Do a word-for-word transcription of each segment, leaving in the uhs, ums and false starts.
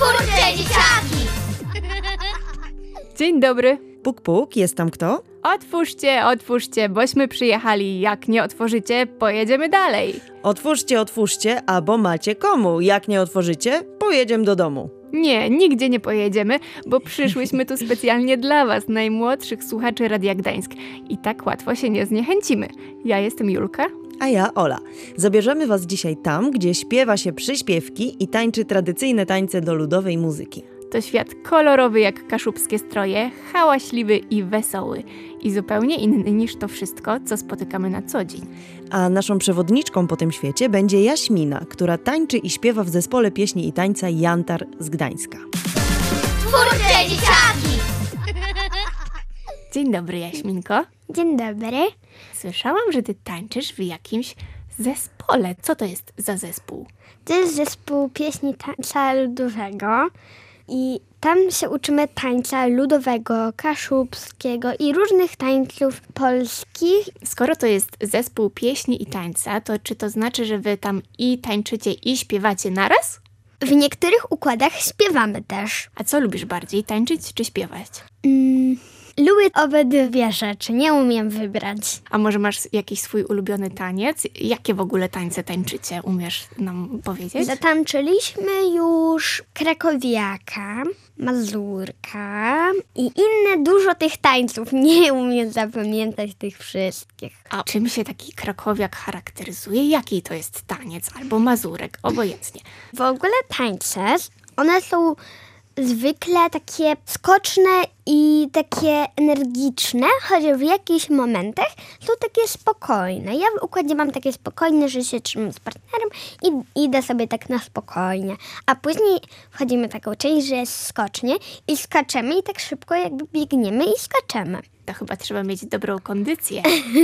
Twórcze dzieciaki! Dzień dobry. Puk, puk, jest tam kto? Otwórzcie, otwórzcie, bośmy przyjechali. Jak nie otworzycie, pojedziemy dalej. Otwórzcie, otwórzcie, albo macie komu. Jak nie otworzycie, pojedziemy do domu. Nie, nigdzie nie pojedziemy, bo przyszłyśmy tu specjalnie dla was, najmłodszych słuchaczy Radia Gdańsk. I tak łatwo się nie zniechęcimy. Ja jestem Julka. A ja Ola. Zabierzemy was dzisiaj tam, gdzie śpiewa się przyśpiewki i tańczy tradycyjne tańce do ludowej muzyki. To świat kolorowy jak kaszubskie stroje, hałaśliwy i wesoły. I zupełnie inny niż to wszystko, co spotykamy na co dzień. A naszą przewodniczką po tym świecie będzie Jaśmina, która tańczy i śpiewa w zespole pieśni i tańca Jantar z Gdańska. Twórcze dzieciaki! Dzień dobry, Jaśminko. Dzień dobry. Słyszałam, że ty tańczysz w jakimś zespole. Co to jest za zespół? To jest zespół pieśni tańca ludowego i tam się uczymy tańca ludowego, kaszubskiego i różnych tańców polskich. Skoro to jest zespół pieśni i tańca, to czy to znaczy, że wy tam i tańczycie i śpiewacie naraz? W niektórych układach śpiewamy też. A co lubisz bardziej, tańczyć czy śpiewać? Mm, lubię obydwie rzeczy, nie umiem wybrać. A może masz jakiś swój ulubiony taniec? Jakie w ogóle tańce tańczycie? Umiesz nam powiedzieć? Zatańczyliśmy już krakowiaka, mazurka i inne dużo tych tańców. Nie umiem zapamiętać tych wszystkich. A czym się taki krakowiak charakteryzuje? Jaki to jest taniec albo mazurek? Obojętnie. W ogóle tańce, one są zwykle takie skoczne i takie energiczne, choć w jakichś momentach są takie spokojne. Ja w układzie mam takie spokojne, że się trzymam z partnerem i idę sobie tak na spokojnie. A później wchodzimy w taką część, że jest skocznie i skaczemy i tak szybko jakby biegniemy i skaczemy. To chyba trzeba mieć dobrą kondycję.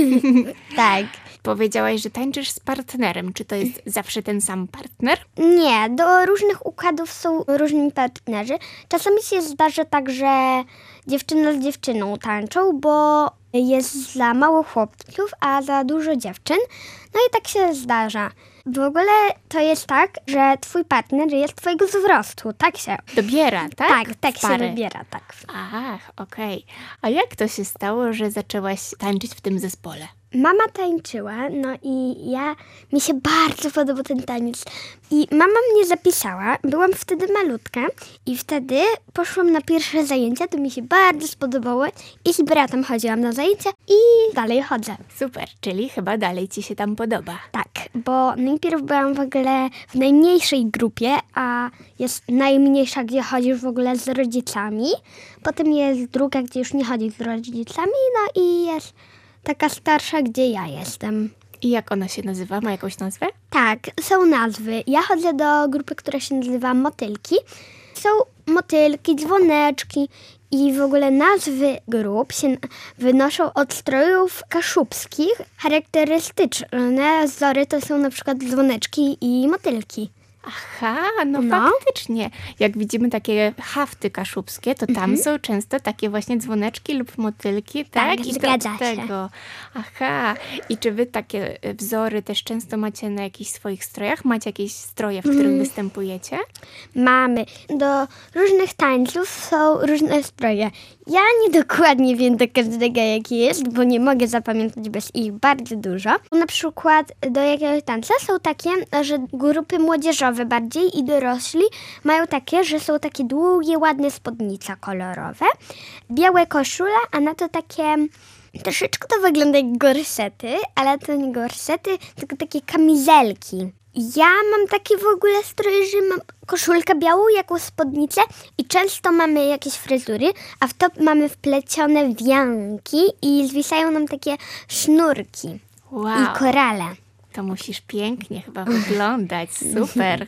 Tak. Powiedziałaś, że tańczysz z partnerem. Czy to jest zawsze ten sam partner? Nie, do różnych układów są różni partnerzy. Czasami się zdarza tak, że dziewczyna z dziewczyną tańczą, bo jest za mało chłopców, a za dużo dziewczyn. No i tak się zdarza. W ogóle to jest tak, że twój partner jest twojego wzrostu. Tak się... Dobiera, tak? Tak, tak się Pary. dobiera, tak. Ach, okej. A jak to się stało, że zaczęłaś tańczyć w tym zespole? Mama tańczyła, no i ja, mi się bardzo podobał ten taniec. I mama mnie zapisała, byłam wtedy malutka i wtedy poszłam na pierwsze zajęcia, to mi się bardzo spodobało i z bratem chodziłam na zajęcia i dalej chodzę. Super, czyli chyba dalej ci się tam podoba. Tak, bo najpierw byłam w ogóle w najmniejszej grupie, a jest najmniejsza, gdzie chodzisz w ogóle z rodzicami. Potem jest druga, gdzie już nie chodzisz z rodzicami, no i jest taka starsza, gdzie ja jestem. I jak ona się nazywa? Ma jakąś nazwę? Tak, są nazwy. Ja chodzę do grupy, która się nazywa Motylki. Są motylki, dzwoneczki i w ogóle nazwy grup się wynoszą od strojów kaszubskich. Charakterystyczne wzory to są na przykład dzwoneczki i motylki. Aha, no, No. faktycznie. Jak widzimy takie hafty kaszubskie, to tam Mhm. są często takie właśnie dzwoneczki lub motylki, tak? Tak, I zgadza do się. tego. Aha. I czy wy takie wzory też często macie na jakichś swoich strojach? Macie jakieś stroje, w których Mm. występujecie? Mamy. Do różnych tańców są różne stroje. Ja nie dokładnie wiem do każdego jaki jest, bo nie mogę zapamiętać, bez ich bardzo dużo. Na przykład do jakiegoś tańca są takie, że grupy młodzieżowe bardziej i dorośli mają takie, że są takie długie, ładne spódnice kolorowe, białe koszule, a na to takie... Troszeczkę to wygląda jak gorsety, ale to nie gorsety, tylko takie kamizelki. Ja mam takie w ogóle stroje, że mam koszulkę białą, jakąś spódnicę i często mamy jakieś fryzury, a w top mamy wplecione wianki i zwisają nam takie sznurki Wow. i korale. To musisz pięknie chyba wyglądać. Super.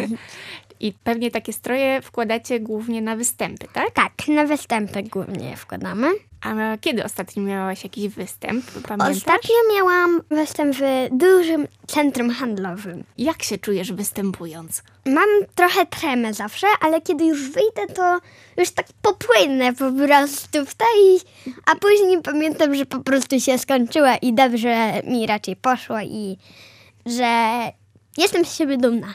I pewnie takie stroje wkładacie głównie na występy, tak? Tak, na występy głównie je wkładamy. A kiedy ostatnio miałaś jakiś występ? Pamiętasz? Ostatnio miałam występ w dużym centrum handlowym. Jak się czujesz występując? Mam trochę tremę zawsze, ale kiedy już wyjdę, to już tak popłynę po prostu w to i... A później pamiętam, że po prostu się skończyła i dobrze mi raczej poszło i że jestem z siebie dumna.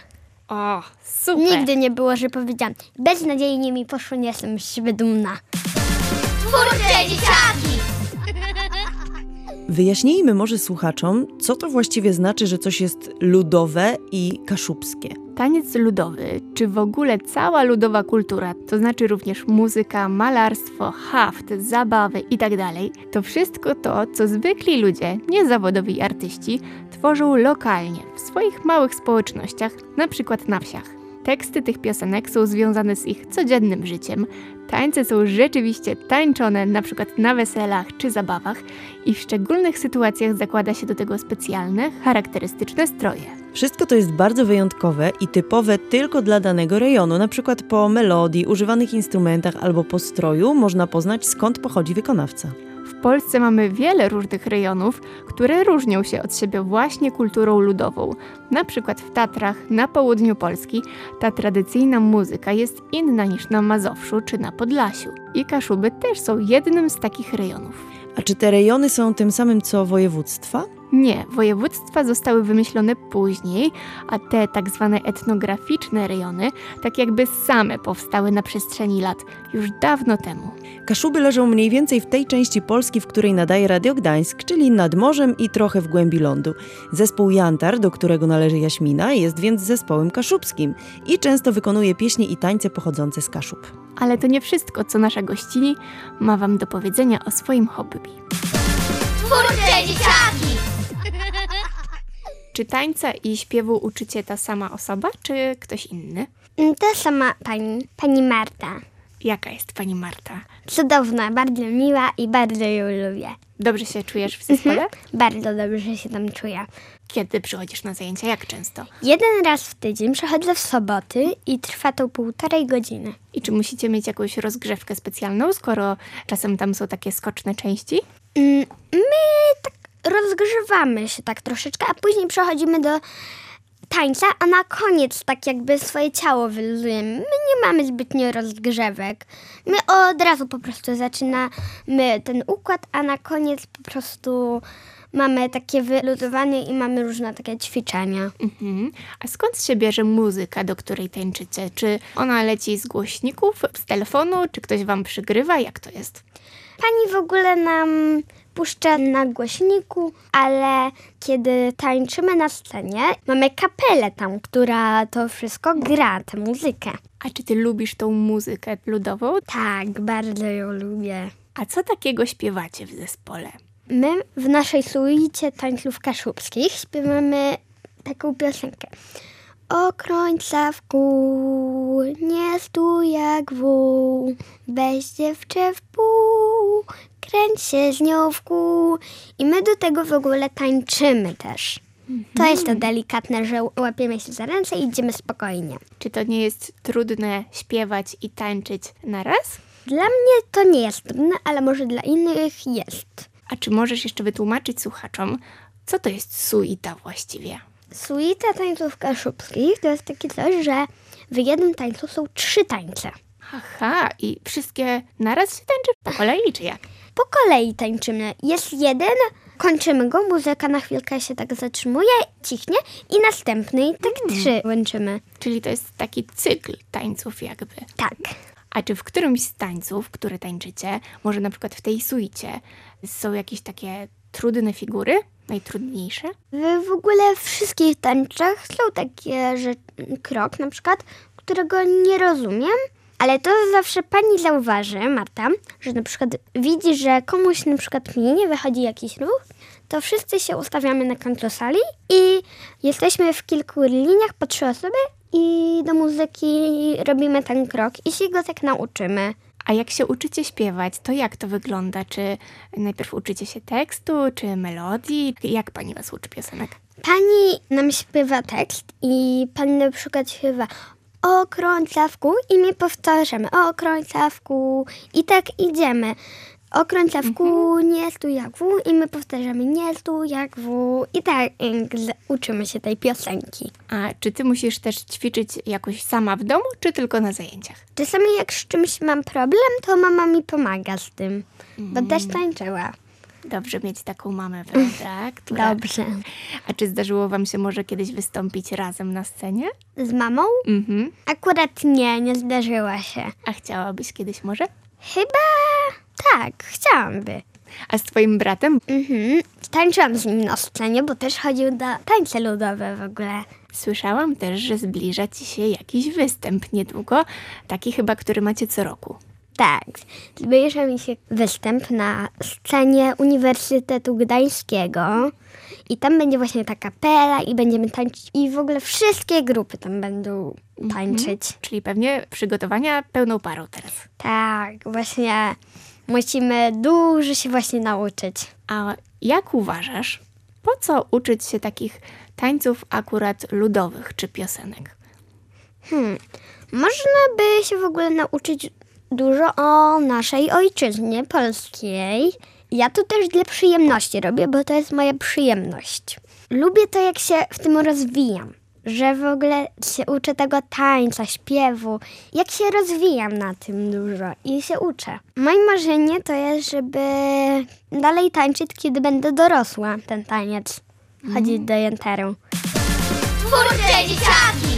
O, super! Nigdy nie było, że powiedziałam, beznadziejnie mi poszło, nie jestem z siebie dumna. Twórcze dzieciaki! Wyjaśnijmy może słuchaczom, co to właściwie znaczy, że coś jest ludowe i kaszubskie. Taniec ludowy, czy w ogóle cała ludowa kultura, to znaczy również muzyka, malarstwo, haft, zabawy itd., to wszystko to, co zwykli ludzie, niezawodowi artyści, tworzą lokalnie, w swoich małych społecznościach, na przykład na wsiach. Teksty tych piosenek są związane z ich codziennym życiem. Tańce są rzeczywiście tańczone, na przykład na weselach czy zabawach i w szczególnych sytuacjach zakłada się do tego specjalne, charakterystyczne stroje. Wszystko to jest bardzo wyjątkowe i typowe tylko dla danego rejonu. Na przykład po melodii, używanych instrumentach albo po stroju można poznać, skąd pochodzi wykonawca. W Polsce mamy wiele różnych rejonów, które różnią się od siebie właśnie kulturą ludową. Na przykład w Tatrach, na południu Polski, ta tradycyjna muzyka jest inna niż na Mazowszu czy na Podlasiu. I Kaszuby też są jednym z takich rejonów. A czy te rejony są tym samym co województwa? Nie, województwa zostały wymyślone później, a te tak zwane etnograficzne rejony tak jakby same powstały na przestrzeni lat, już dawno temu. Kaszuby leżą mniej więcej w tej części Polski, w której nadaje Radio Gdańsk, czyli nad morzem i trochę w głębi lądu. Zespół Jantar, do którego należy Jaśmina, jest więc zespołem kaszubskim i często wykonuje pieśni i tańce pochodzące z Kaszub. Ale to nie wszystko, co nasza gościni ma wam do powiedzenia o swoim hobby. Twórcze dzieciaki! Czy tańca i śpiewu uczycie ta sama osoba, czy ktoś inny? To sama pani, pani Marta. Jaka jest pani Marta? Cudowna, bardzo miła i bardzo ją lubię. Dobrze się czujesz w zespole? Bardzo dobrze się tam czuję. Kiedy przychodzisz na zajęcia? Jak często? Jeden raz w tydzień przychodzę w soboty i trwa to półtorej godziny. I czy musicie mieć jakąś rozgrzewkę specjalną, skoro czasem tam są takie skoczne części? Mm, My tak rozgrzewamy się tak troszeczkę, a później przechodzimy do tańca, a na koniec tak jakby swoje ciało wyluzujemy. My nie mamy zbytnio rozgrzewek. My od razu po prostu zaczynamy ten układ, a na koniec po prostu mamy takie wyluzowanie i mamy różne takie ćwiczenia. Mhm. A skąd się bierze muzyka, do której tańczycie? Czy ona leci z głośników, z telefonu, czy ktoś wam przygrywa? Jak to jest? Pani w ogóle nam puszcza na głośniku, ale kiedy tańczymy na scenie, mamy kapelę tam, która to wszystko gra, tę muzykę. A czy ty lubisz tą muzykę ludową? Tak, bardzo ją lubię. A co takiego śpiewacie w zespole? My w naszej suicie tańców kaszubskich śpiewamy taką piosenkę. Okrońca w kół, nie stój jak wół, weź dziewczę w pół, kręć się z nią w kół. I my do tego w ogóle tańczymy też. To jest to delikatne, że łapiemy się za ręce i idziemy spokojnie. Czy to nie jest trudne śpiewać i tańczyć naraz? Dla mnie to nie jest trudne, ale może dla innych jest. A czy możesz jeszcze wytłumaczyć słuchaczom, co to jest suita właściwie? Suita tańców kaszubskich to jest takie coś, że w jednym tańcu są trzy tańce. Aha, i wszystkie naraz się tańczy po kolei, czy jak? Po kolei tańczymy. Jest jeden, kończymy go, muzyka na chwilkę się tak zatrzymuje, cichnie i następny i tak mm. trzy łączymy. Czyli to jest taki cykl tańców jakby. Tak. A czy w którymś z tańców, które tańczycie, może na przykład w tej suicie, są jakieś takie trudne figury? Najtrudniejsze? W, w ogóle w wszystkich tańczach są takie, że krok na przykład, którego nie rozumiem, ale to zawsze pani zauważy, Marta, że na przykład widzi, że komuś na przykład mi nie wychodzi jakiś ruch, to wszyscy się ustawiamy na końcu sali i jesteśmy w kilku liniach po trzy osoby i do muzyki robimy ten krok i się go tak nauczymy. A jak się uczycie śpiewać, to jak to wygląda? Czy najpierw uczycie się tekstu, czy melodii? Jak pani was uczy piosenek? Pani nam śpiewa tekst i pani na przykład śpiewa okrąca w kół i my powtarzamy okrąca w kół i tak idziemy. Okrąca w kół, nie stój jak wół i my powtarzamy nie stój jak wół i tak uczymy się tej piosenki. A czy ty musisz też ćwiczyć jakoś sama w domu, czy tylko na zajęciach? Czasami jak z czymś mam problem, to mama mi pomaga z tym, bo też tańczyła. Dobrze mieć taką mamę, prawda? Która... Dobrze. A czy zdarzyło wam się może kiedyś wystąpić razem na scenie? Z mamą? Mhm. Akurat nie, nie zdarzyła się. A chciałabyś kiedyś może? Chyba tak, chciałabym. A z twoim bratem? Mhm. Tańczyłam z nim na scenie, bo też chodził na tańce ludowe w ogóle. Słyszałam też, że zbliża ci się jakiś występ niedługo, taki chyba, który macie co roku. Tak, zbliża mi się występ na scenie Uniwersytetu Gdańskiego i tam będzie właśnie ta kapela i będziemy tańczyć i w ogóle wszystkie grupy tam będą tańczyć. Mhm. Czyli pewnie przygotowania pełną parą teraz. Tak, właśnie musimy dużo się właśnie nauczyć. A jak uważasz, po co uczyć się takich tańców akurat ludowych czy piosenek? Hmm, można by się w ogóle nauczyć dużo o naszej ojczyźnie polskiej. Ja to też dla przyjemności robię, bo to jest moja przyjemność. Lubię to, jak się w tym rozwijam, że w ogóle się uczę tego tańca, śpiewu, jak się rozwijam na tym dużo i się uczę. Moje marzenie to jest, żeby dalej tańczyć, kiedy będę dorosła, ten taniec. Chodzić do jantaru. Twórcze dzieciaki!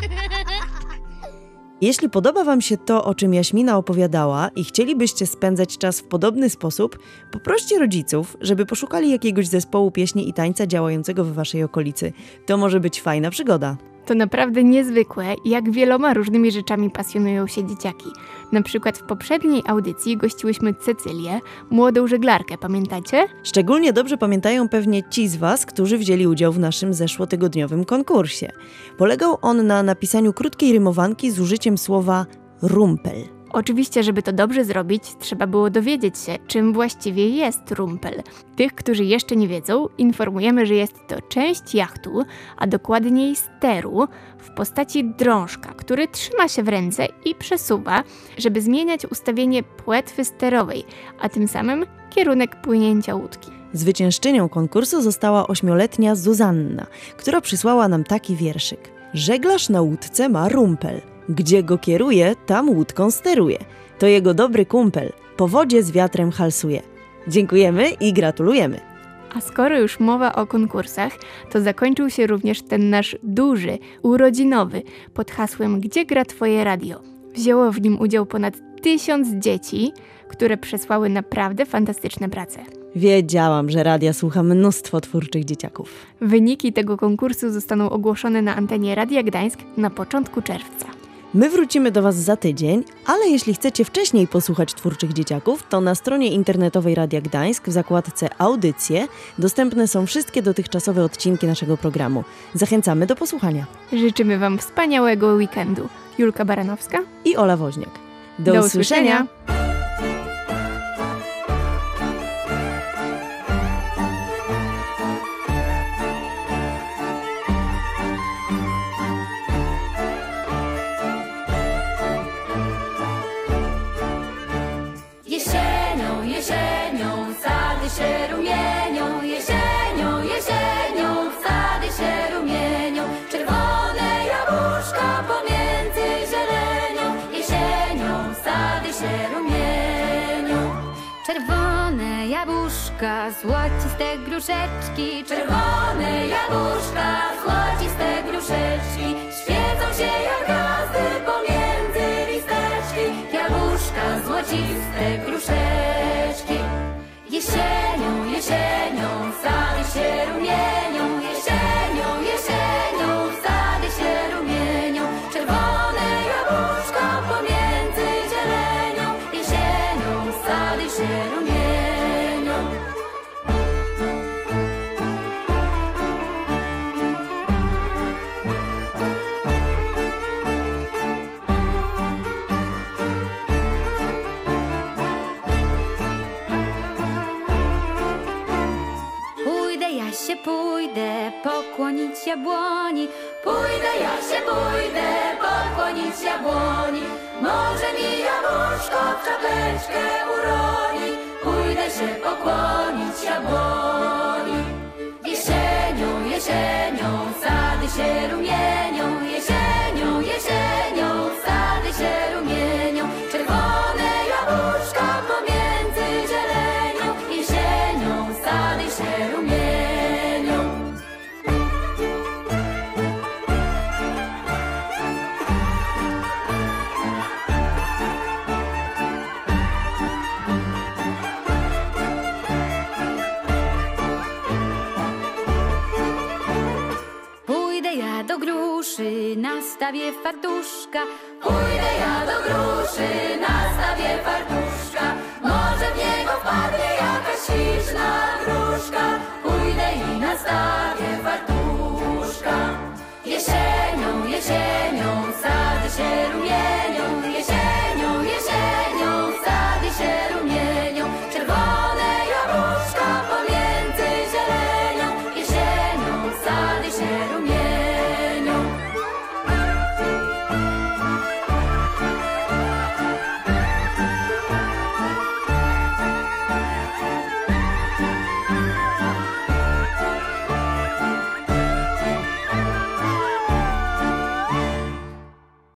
Jeśli podoba wam się to, o czym Jaśmina opowiadała i chcielibyście spędzać czas w podobny sposób, poproście rodziców, żeby poszukali jakiegoś zespołu pieśni i tańca działającego w waszej okolicy. To może być fajna przygoda. To naprawdę niezwykłe, jak wieloma różnymi rzeczami pasjonują się dzieciaki. Na przykład w poprzedniej audycji gościłyśmy Cecylię, młodą żeglarkę, pamiętacie? Szczególnie dobrze pamiętają pewnie ci z was, którzy wzięli udział w naszym zeszłotygodniowym konkursie. Polegał on na napisaniu krótkiej rymowanki z użyciem słowa rumpel. Oczywiście, żeby to dobrze zrobić, trzeba było dowiedzieć się, czym właściwie jest rumpel. Tych, którzy jeszcze nie wiedzą, informujemy, że jest to część jachtu, a dokładniej steru, w postaci drążka, który trzyma się w ręce i przesuwa, żeby zmieniać ustawienie płetwy sterowej, a tym samym kierunek płynięcia łódki. Zwyciężczynią konkursu została ośmioletnia Zuzanna, która przysłała nam taki wierszyk. Żeglarz na łódce ma rumpel. Gdzie go kieruje, tam łódką steruje. To jego dobry kumpel, po wodzie z wiatrem halsuje. Dziękujemy i gratulujemy. A skoro już mowa o konkursach, to zakończył się również ten nasz duży, urodzinowy, pod hasłem Gdzie gra twoje radio? Wzięło w nim udział ponad tysiąc dzieci, które przesłały naprawdę fantastyczne prace. Wiedziałam, że radia słucha mnóstwo twórczych dzieciaków. Wyniki tego konkursu zostaną ogłoszone na antenie Radia Gdańsk na początku czerwca. My wrócimy do was za tydzień, ale jeśli chcecie wcześniej posłuchać twórczych dzieciaków, to na stronie internetowej Radia Gdańsk w zakładce Audycje dostępne są wszystkie dotychczasowe odcinki naszego programu. Zachęcamy do posłuchania. Życzymy wam wspaniałego weekendu. Julka Baranowska I Ola Woźniak. Do, Do usłyszenia! usłyszenia. Jesienią, jesienią, sady się rumienią. Jesienią, jesienią, sady się rumienią. Czerwone jabłuszka pomiędzy zielenią. Jesienią, sady się rumienią. Czerwone jabłuszka, złociste gruszeczki. Czerwone jabłuszka, złociste gruszeczki. Świecą się jak gwiazdy pomiędzy listeczki. Jabłuszka, złociste gruszeczki. Jesienią, jesienią, sady się rumienią. Jesienią, jesienią, sady się rumienią. Czerwone jabłuszka pomiędzy zielenią. Jesienią, sady się rumienią. Pójdę, ja się pójdę, pokłonić jabłoni. Pójdę, ja się pójdę, pokłonić jabłoni. Może mi jabłuszko w czapeczkę uroni. Pójdę się pokłonić jabłoni. Jesienią, jesienią, sady się rumienią. Jesienią, jesienią, sady się rumienią. Czerwone jabłuszka pomiędzy zielenią. Jesienią, nastawię fartuszka. Pójdę ja do gruszy, nastawię fartuszka. Może w niego wpadnie jakaś śliczna gruszka. Pójdę i nastawię fartuszka. Jesienią, jesienią, sady